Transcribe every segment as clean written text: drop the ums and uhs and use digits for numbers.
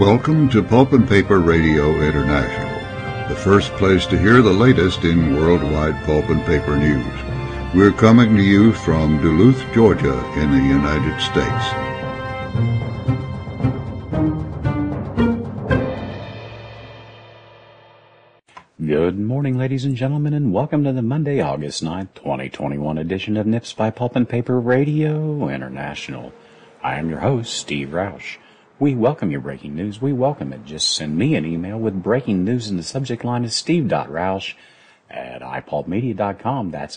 Welcome to Pulp and Paper Radio International, the first place to hear the latest in worldwide pulp and paper news. We're coming to you from Duluth, Georgia, in the United States. Good morning, ladies and gentlemen, and welcome to the Monday, August 9th, 2021 edition of Nips by Pulp and Paper Radio International. I am your host, Steve Roush. We welcome your breaking news. We welcome it. Just send me an email with breaking news in the subject line is steve.roush@ipulpmedia.com. That's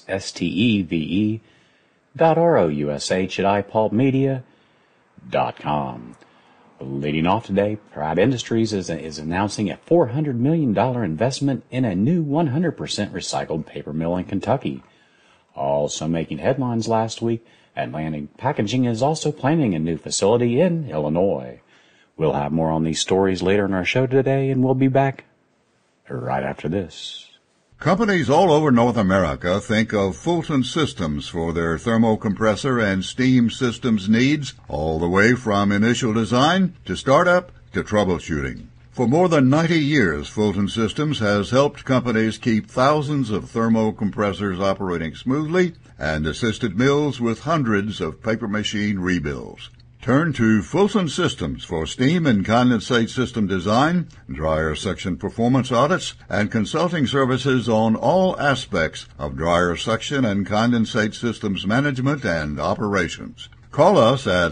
steve.roush@ipulpmedia.com. Leading off today, Pride Industries is announcing a $400 million investment in a new 100% recycled paper mill in Kentucky. Also making headlines last week, Atlantic Packaging is also planning a new facility in Illinois. We'll have more on these stories later in our show today, and we'll be back right after this. Companies all over North America think of Fulton Systems for their thermocompressor and steam systems needs, all the way from initial design to startup to troubleshooting. For more than 90 years, Fulton Systems has helped companies keep thousands of thermocompressors operating smoothly and assisted mills with hundreds of paper machine rebuilds. Turn to Fulton Systems for steam and condensate system design, dryer section performance audits, and consulting services on all aspects of dryer section and condensate systems management and operations. Call us at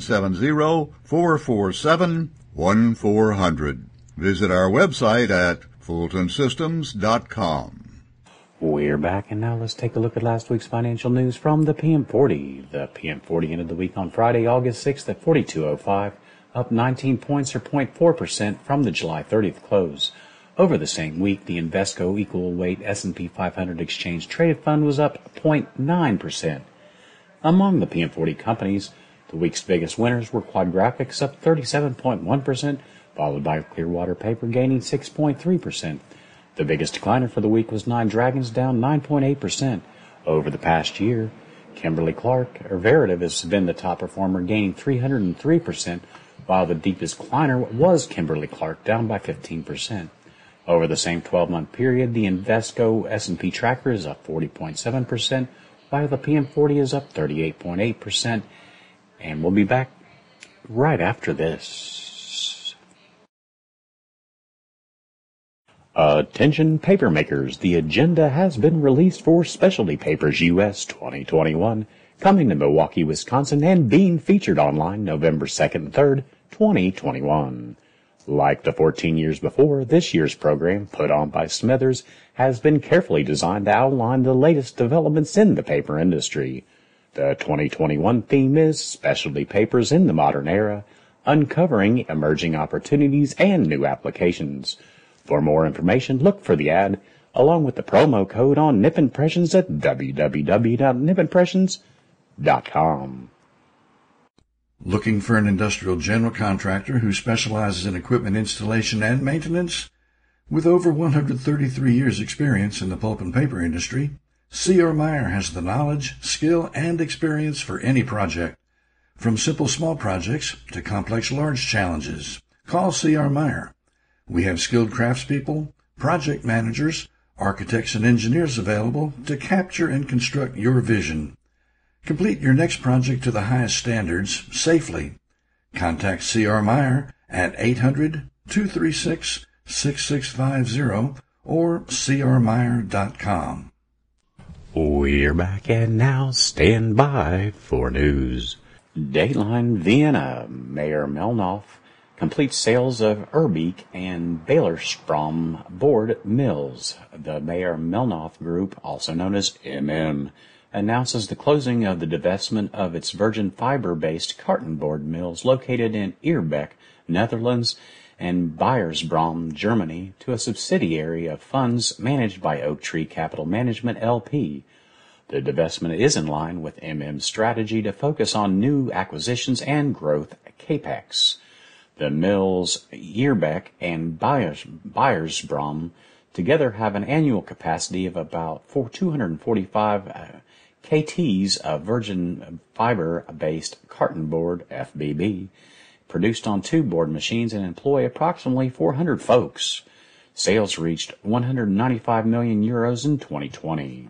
770-447-1400. Visit our website at fultonsystems.com. We're back, and now let's take a look at last week's financial news from the PM40. The PM40 ended the week on Friday, August 6th at 42.05, up 19 points or 0.4% from the July 30th close. Over the same week, the Invesco Equal Weight S&P 500 Exchange Traded Fund was up 0.9%. Among the PM40 companies, the week's biggest winners were Quad Graphics, up 37.1%, followed by Clearwater Paper gaining 6.3%. The biggest decliner for the week was Nine Dragons, down 9.8%. Over the past year, Kimberly-Clark, or Veritiv, has been the top performer, gaining 303%, while the deepest decliner was Kimberly-Clark, down by 15%. Over the same 12-month period, the Invesco S&P tracker is up 40.7%, while the PM40 is up 38.8%. And we'll be back right after this. Attention paper makers, the agenda has been released for Specialty Papers US 2021, coming to Milwaukee, Wisconsin, and being featured online November 2nd and 3rd, 2021. Like the 14 years before, this year's program, put on by Smithers, has been carefully designed to outline the latest developments in the paper industry. The 2021 theme is Specialty Papers in the Modern Era, uncovering emerging opportunities and new applications. For more information, look for the ad, along with the promo code on Nip Impressions at www.nipimpressions.com. Looking for an industrial general contractor who specializes in equipment installation and maintenance? With over 133 years' experience in the pulp and paper industry, C.R. Meyer has the knowledge, skill, and experience for any project. From simple small projects to complex large challenges, call C.R. Meyer. We have skilled craftspeople, project managers, architects, and engineers available to capture and construct your vision. Complete your next project to the highest standards safely. Contact C.R. Meyer at 800-236-6650 or crmeyer.com. We're back, and now stand by for news. Dateline Vienna, Mayor Melnoff completes sales of Erbeek and Baylorstrom board mills. The Mayer Melnoff Group, also known as MM, announces the closing of the divestment of its virgin fiber-based cartonboard mills located in Eerbeek, Netherlands, and Bayersbrom, Germany, to a subsidiary of funds managed by Oak Tree Capital Management, LP. The divestment is in line with MM's strategy to focus on new acquisitions and growth capex. The mills Eerbeek and Bayersbrom together have an annual capacity of about 245 KTs of virgin fiber-based cartonboard, FBB, produced on two board machines and employ approximately 400 folks. Sales reached 195 million euros in 2020.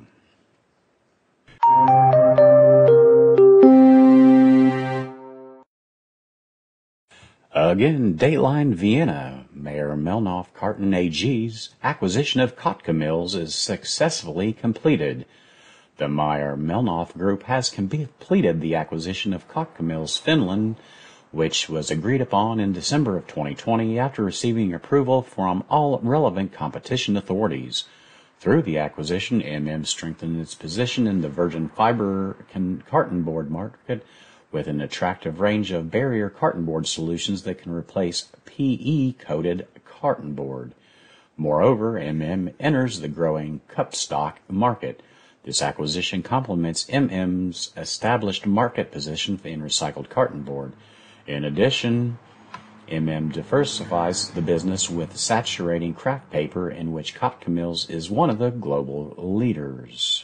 Again, Dateline Vienna. Mayor Melnoff Karton AG's acquisition of Kotka Mills is successfully completed. The Meyer Melnoff Group has completed the acquisition of Kotka Mills, Finland, which was agreed upon in December of 2020 after receiving approval from all relevant competition authorities. Through the acquisition, strengthened its position in the virgin fiber cartonboard market with an attractive range of barrier cartonboard solutions that can replace PE-coated cartonboard. Moreover, enters the growing cup stock market. This acquisition complements MM's established market position in recycled cartonboard. In addition, diversifies the business with saturating kraft paper, in which Kotka Mills is one of the global leaders.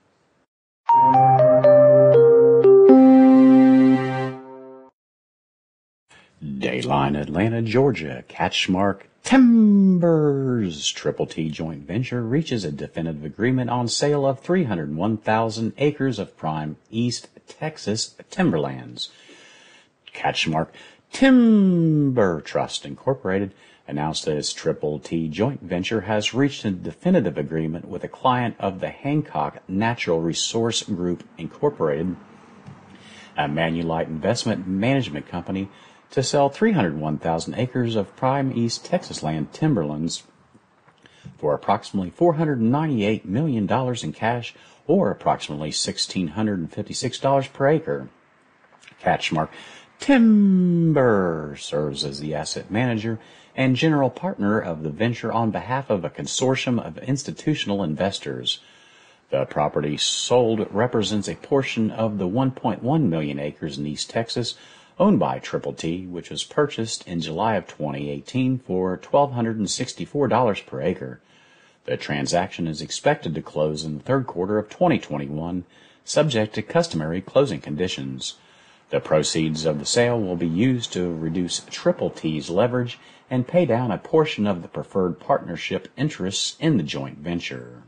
Dateline Atlanta, Georgia. Catchmark Timbers Triple T joint venture reaches a definitive agreement on sale of 301,000 acres of prime East Texas timberlands. Catchmark Timber Trust Incorporated announced that its Triple T joint venture has reached a definitive agreement with a client of the Hancock Natural Resource Group Incorporated, a Manulite investment management company, to sell 301,000 acres of prime East Texas land timberlands for approximately $498 million in cash, or approximately $1,656 per acre. Catchmark Timber serves as the asset manager and general partner of the venture on behalf of a consortium of institutional investors. The property sold represents a portion of the 1.1 million acres in East Texas owned by Triple T, which was purchased in July of 2018 for $1,264 per acre. The transaction is expected to close in the third quarter of 2021, subject to customary closing conditions. The proceeds of the sale will be used to reduce Triple T's leverage and pay down a portion of the preferred partnership interests in the joint venture.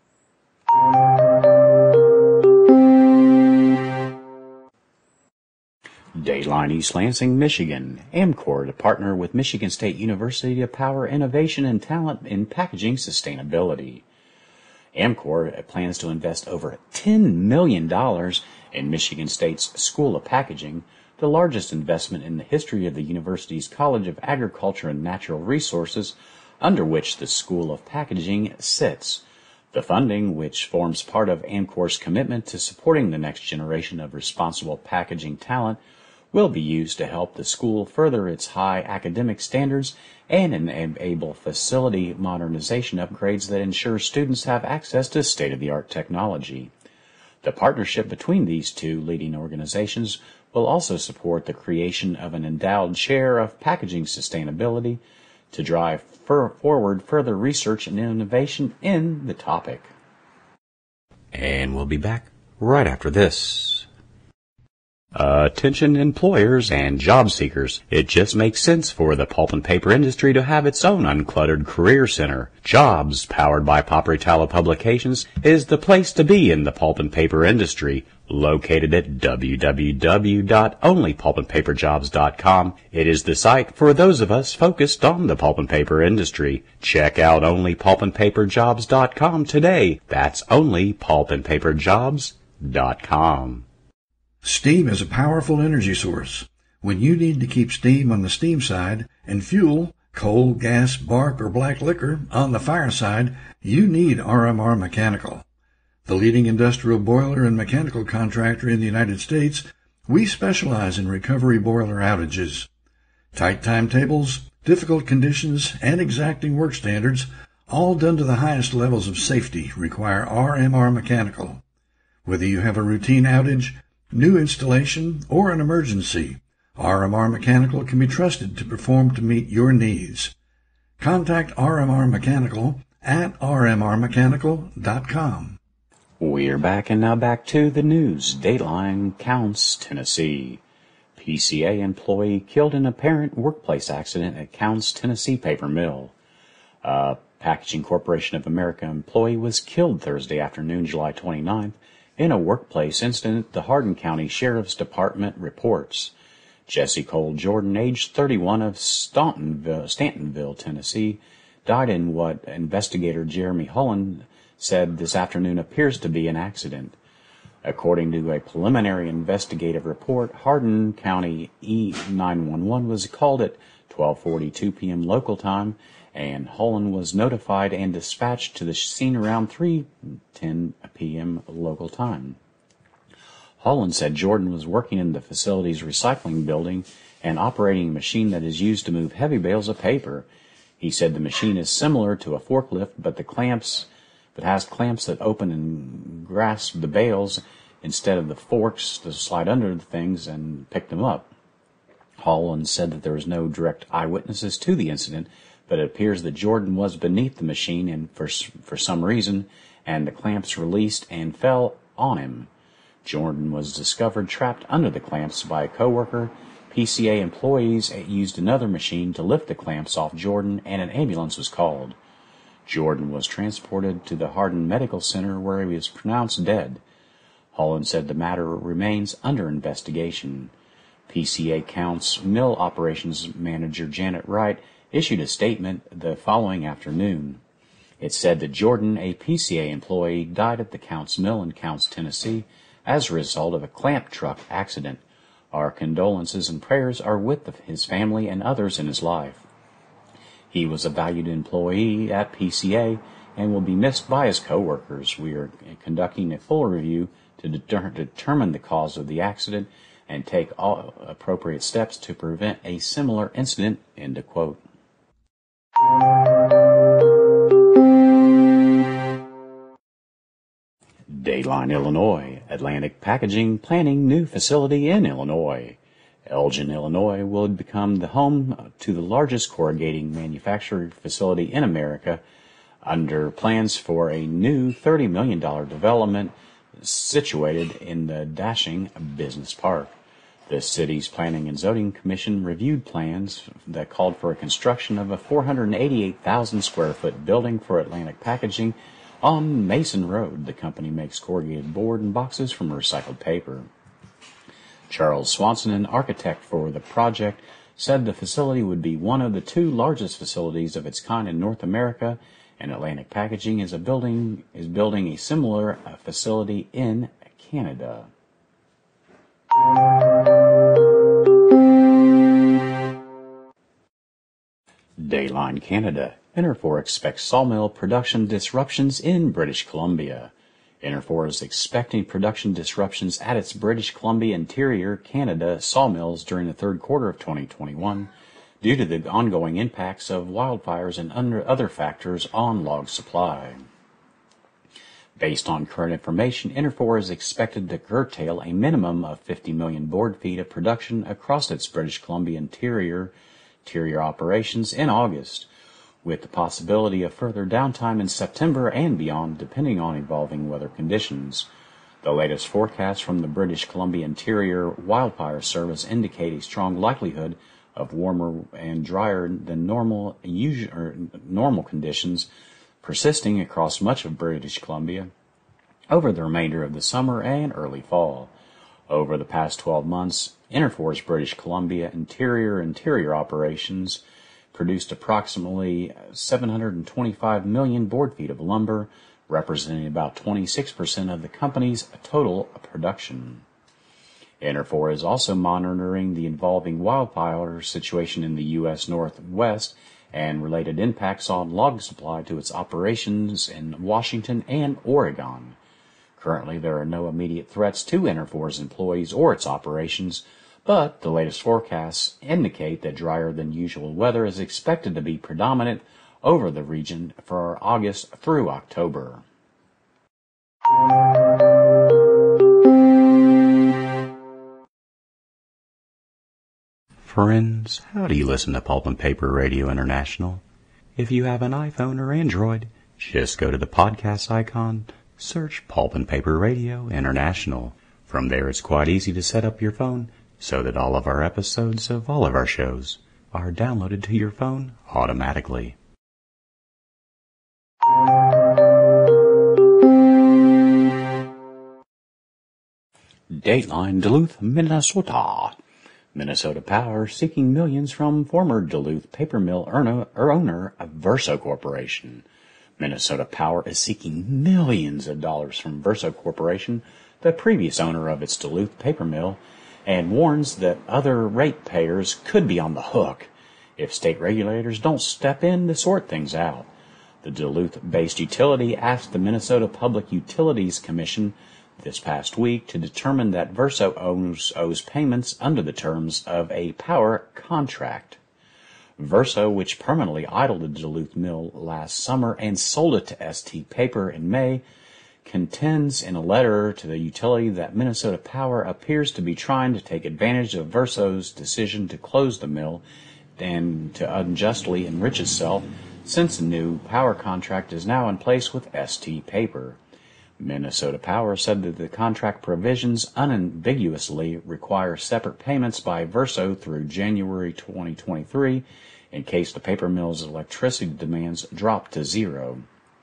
Dateline East Lansing, Michigan. Amcor to partner with Michigan State University to power innovation and talent in packaging sustainability. Amcor plans to invest over $10 million in Michigan State's School of Packaging, the largest investment in the history of the university's College of Agriculture and Natural Resources, under which the School of Packaging sits. The funding, which forms part of Amcor's commitment to supporting the next generation of responsible packaging talent, will be used to help the school further its high academic standards and enable facility modernization upgrades that ensure students have access to state-of-the-art technology. The partnership between these two leading organizations will also support the creation of an endowed chair of packaging sustainability to drive forward further research and innovation in the topic. And we'll be back right after this. Attention employers and job seekers. It just makes sense for the pulp and paper industry to have its own uncluttered career center. Jobs, powered by Paperitalo Publications, is the place to be in the pulp and paper industry. Located at www.onlypulpandpaperjobs.com, it is the site for those of us focused on the pulp and paper industry. Check out onlypulpandpaperjobs.com today. That's onlypulpandpaperjobs.com. Steam is a powerful energy source. When you need to keep steam on the steam side and fuel, coal, gas, bark, or black liquor on the fire side, you need RMR Mechanical. The leading industrial boiler and mechanical contractor in the United States, we specialize in recovery boiler outages. Tight timetables, difficult conditions, and exacting work standards, all done to the highest levels of safety, require RMR Mechanical. Whether you have a routine outage, new installation, or an emergency, RMR Mechanical can be trusted to perform to meet your needs. Contact RMR Mechanical at rmrmechanical.com. We're back, and now back to the news. Dateline Counts, Tennessee. PCA employee killed in apparent workplace accident at Counce, Tennessee paper mill. A Packaging Corporation of America employee was killed Thursday afternoon, July 29th, in a workplace incident, the Hardin County Sheriff's Department reports. Jesse Cole Jordan, age 31, of Stantonville, Tennessee, died in what investigator Jeremy Holland said this afternoon appears to be an accident. According to a preliminary investigative report, Hardin County E911 was called at 12:42 p.m. local time, and Holland was notified and dispatched to the scene around 3:10 p.m. local time. Holland said Jordan was working in the facility's recycling building and operating a machine that is used to move heavy bales of paper. He said the machine is similar to a forklift, but has clamps that open and grasp the bales instead of the forks to slide under the things and pick them up. Holland said that there was no direct eyewitnesses to the incident, but it appears that Jordan was beneath the machine and for some reason, and the clamps released and fell on him. Jordan was discovered trapped under the clamps by a coworker. PCA employees used another machine to lift the clamps off Jordan, and an ambulance was called. Jordan was transported to the Hardin Medical Center, where he was pronounced dead. Holland said the matter remains under investigation. PCA Counce Mill Operations Manager Janet Wright issued a statement the following afternoon. It said that Jordan, a PCA employee, died at the Counce Mill in Counce, Tennessee, as a result of a clamp truck accident. Our condolences and prayers are with his family and others in his life. He was a valued employee at PCA and will be missed by his coworkers. We are conducting a full review to determine the cause of the accident and take all appropriate steps to prevent a similar incident. End of quote. Dayline, Illinois. Atlantic Packaging planning new facility in Illinois. Elgin, Illinois will become the home to the largest corrugating manufacturing facility in America under plans for a new $30 million development situated in the Dashing Business Park. The city's Planning and Zoning Commission reviewed plans that called for a construction of a 488,000 square foot building for Atlantic Packaging on Mason Road. The company makes corrugated board and boxes from recycled paper. Charles Swanson, an architect for the project, said the facility would be one of the two largest facilities of its kind in North America, and Atlantic Packaging is building a similar facility in Canada. Dayline, Canada. Interfor expects sawmill production disruptions in British Columbia. Interfor is expecting production disruptions at its British Columbia Interior, Canada sawmills during the third quarter of 2021 due to the ongoing impacts of wildfires and other factors on log supply. Based on current information, Interfor is expected to curtail a minimum of 50 million board feet of production across its British Columbia interior operations in August, with the possibility of further downtime in September and beyond, depending on evolving weather conditions. The latest forecasts from the British Columbia Interior Wildfire Service indicate a strong likelihood of warmer and drier than normal conditions persisting across much of British Columbia over the remainder of the summer and early fall. Over the past 12 months, Interfor's British Columbia interior operations produced approximately 725 million board feet of lumber, representing about 26% of the company's total production. Interfor is also monitoring the evolving wildfire situation in the U.S. Northwest and related impacts on log supply to its operations in Washington and Oregon. Currently, there are no immediate threats to Interfor's employees or its operations, but the latest forecasts indicate that drier than usual weather is expected to be predominant over the region for August through October. Friends, how do you listen to Pulp and Paper Radio International? If you have an iPhone or Android, just go to the podcast icon, search Pulp and Paper Radio International. From there, it's quite easy to set up your phone, so that all of our episodes of all of our shows are downloaded to your phone automatically. Dateline Duluth, Minnesota. Minnesota Power seeking millions from former Duluth paper mill owner of Verso Corporation. Minnesota Power is seeking millions of dollars from Verso Corporation, the previous owner of its Duluth paper mill, and warns that other ratepayers could be on the hook if state regulators don't step in to sort things out. The Duluth-based utility asked the Minnesota Public Utilities Commission this past week to determine that Verso owes payments under the terms of a power contract. Verso, which permanently idled the Duluth mill last summer and sold it to ST Paper in May, contends in a letter to the utility that Minnesota Power appears to be trying to take advantage of Verso's decision to close the mill and to unjustly enrich itself, since a new power contract is now in place with ST Paper. Minnesota Power said that the contract provisions unambiguously require separate payments by Verso through January 2023 in case the paper mill's electricity demands drop to zero.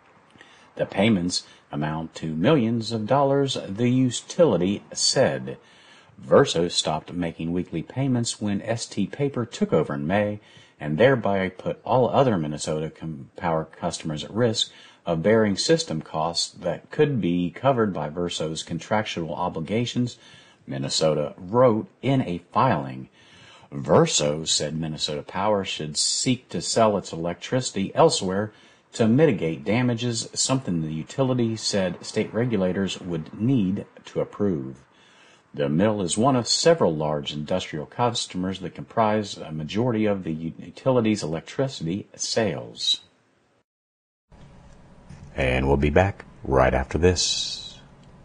The payments amount to millions of dollars, the utility said. Verso stopped making weekly payments when ST Paper took over in May, and thereby put all other Minnesota Power customers at risk of bearing system costs that could be covered by Verso's contractual obligations, Minnesota wrote in a filing. Verso said Minnesota Power should seek to sell its electricity elsewhere to mitigate damages, something the utility said state regulators would need to approve. The mill is one of several large industrial customers that comprise a majority of the utility's electricity sales. And we'll be back right after this.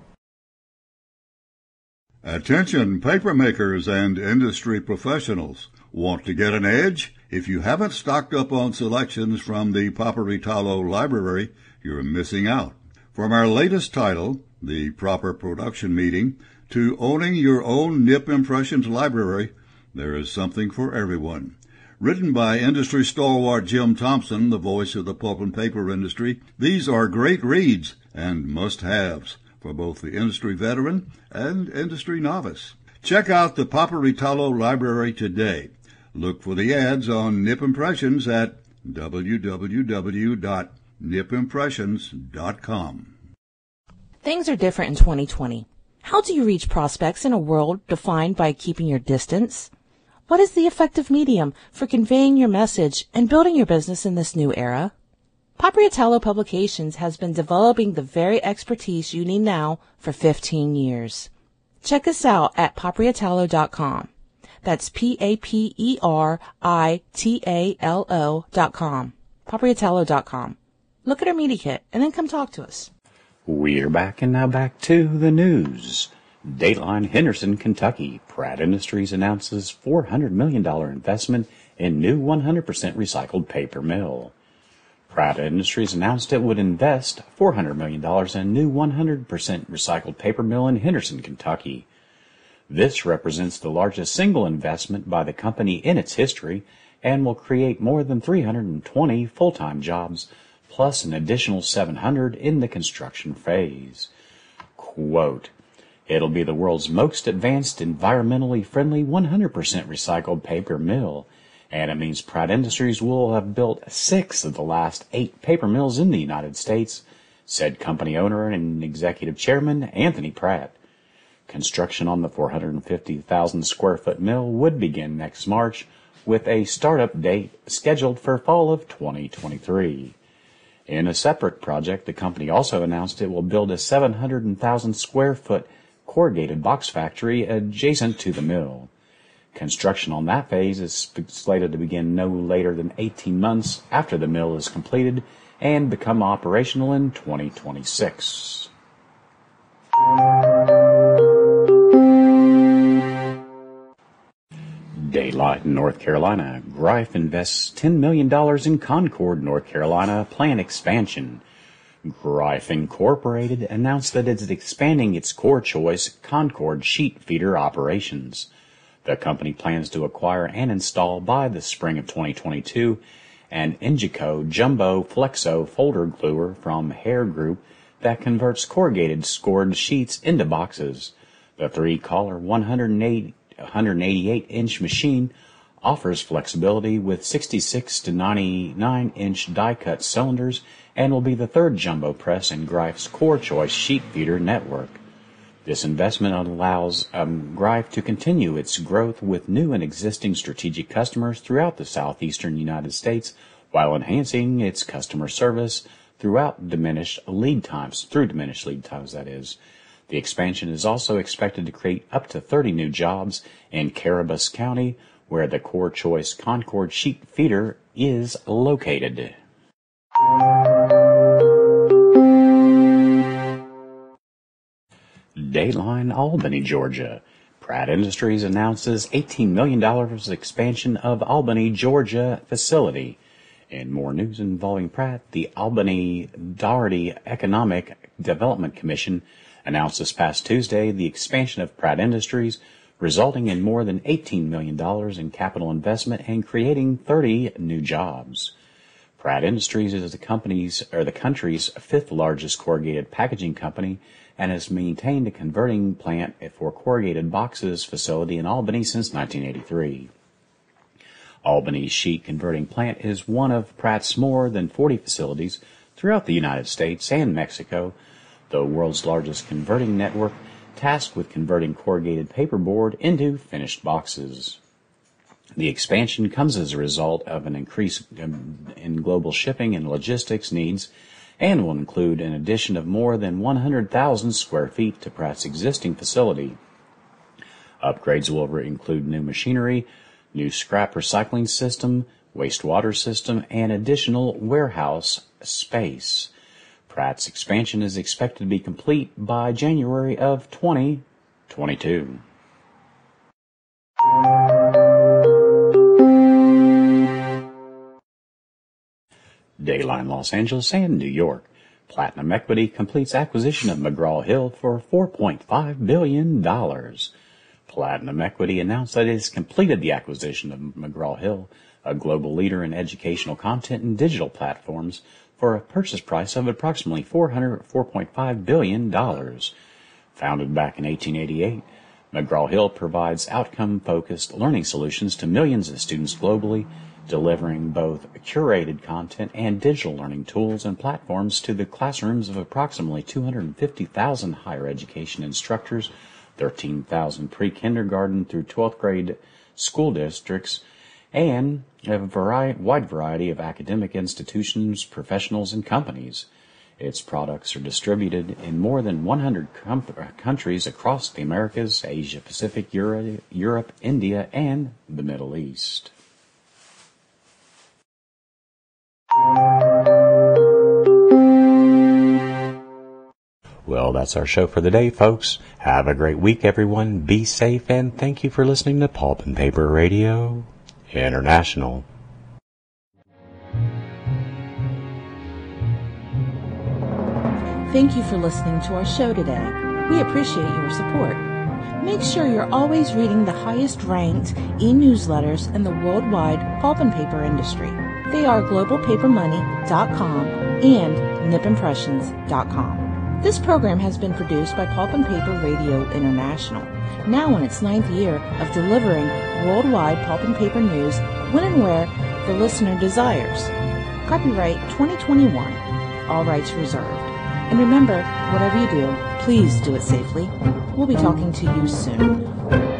Attention paper makers and industry professionals. Want to get an edge? If you haven't stocked up on selections from the Paperitalo Library, you're missing out. From our latest title, The Proper Production Meeting, to owning your own Nip Impressions library, there is something for everyone. Written by industry stalwart Jim Thompson, the voice of the pulp and paper industry, these are great reads and must-haves for both the industry veteran and industry novice. Check out the Paperitalo Library today. Look for the ads on Nip Impressions at www.nipimpressions.com. Things are different in 2020. How do you reach prospects in a world defined by keeping your distance? What is the effective medium for conveying your message and building your business in this new era? Paperitalo Publications has been developing the very expertise you need now for 15 years. Check us out at paperitalo.com. That's Paperitalo.com. Paperitalo.com. Look at our media kit and then come talk to us. We're back, and now back to the news. Dateline Henderson, Kentucky. Pratt Industries announces $400 million investment in new 100% recycled paper mill. Pratt Industries announced it would invest $400 million in new 100% recycled paper mill in Henderson, Kentucky. This represents the largest single investment by the company in its history and will create more than 320 full-time jobs, plus an additional 700 in the construction phase. Quote, "It'll be the world's most advanced, environmentally friendly 100% recycled paper mill, and it means Pratt Industries will have built 6 of the last 8 paper mills in the United States," said company owner and executive chairman Anthony Pratt. Construction on the 450,000 square foot mill would begin next March, with a startup date scheduled for fall of 2023. In a separate project, the company also announced it will build a 700,000 square foot corrugated box factory adjacent to the mill. Construction on that phase is slated to begin no later than 18 months after the mill is completed and become operational in 2026. Daylight, North Carolina. Greif invests $10 million in Concord, North Carolina plant expansion. Greif Incorporated announced that it's expanding its core choice Concord sheet feeder operations. The company plans to acquire and install by the spring of 2022 an Ingeco Jumbo Flexo folder gluer from Hare Group that converts corrugated scored sheets into boxes. The 3-color 188-inch machine offers flexibility with 66 to 99-inch die-cut cylinders and will be the third jumbo press in Greif's Core Choice sheet feeder network. This investment allows Greif to continue its growth with new and existing strategic customers throughout the southeastern United States while enhancing its customer service through diminished lead times, that is. The expansion is also expected to create up to 30 new jobs in Caribous County, where the Core Choice Concord sheet feeder is located. Dateline, Albany, Georgia. Pratt Industries announces $18 million expansion of Albany, Georgia facility. In more news involving Pratt, the Albany-Doherty Economic Development Commission announced this past Tuesday the expansion of Pratt Industries, resulting in more than $18 million in capital investment and creating 30 new jobs. Pratt Industries is the country's fifth largest corrugated packaging company and has maintained a converting plant for corrugated boxes facility in Albany since 1983. Albany's sheet converting plant is one of Pratt's more than 40 facilities throughout the United States and Mexico, the world's largest converting network, tasked with converting corrugated paperboard into finished boxes. The expansion comes as a result of an increase in global shipping and logistics needs and will include an addition of more than 100,000 square feet to Pratt's existing facility. Upgrades will include new machinery, new scrap recycling system, wastewater system, and additional warehouse space. Pratt's expansion is expected to be complete by January of 2022. Dayline, Los Angeles, and New York. Platinum Equity completes acquisition of McGraw-Hill for $4.5 billion. Platinum Equity announced that it has completed the acquisition of McGraw-Hill, a global leader in educational content and digital platforms, for a purchase price of approximately $4.5 billion. Founded back in 1888, McGraw-Hill provides outcome-focused learning solutions to millions of students globally, delivering both curated content and digital learning tools and platforms to the classrooms of approximately 250,000 higher education instructors, 13,000 pre-kindergarten through 12th grade school districts, and a wide variety of academic institutions, professionals, and companies. Its products are distributed in more than 100 countries across the Americas, Asia Pacific, Europe, India, and the Middle East. Well, that's our show for the day, folks. Have a great week, everyone. Be safe, and thank you for listening to Pulp and Paper Radio International. Thank you for listening to our show today. We appreciate your support. Make sure you're always reading the highest-ranked e-newsletters in the worldwide pulp and paper industry. They are globalpapermoney.com and nipimpressions.com. This program has been produced by Pulp and Paper Radio International, now in its 9th year of delivering worldwide pulp and paper news when and where the listener desires. Copyright 2021. All rights reserved. And remember, whatever you do, please do it safely. We'll be talking to you soon.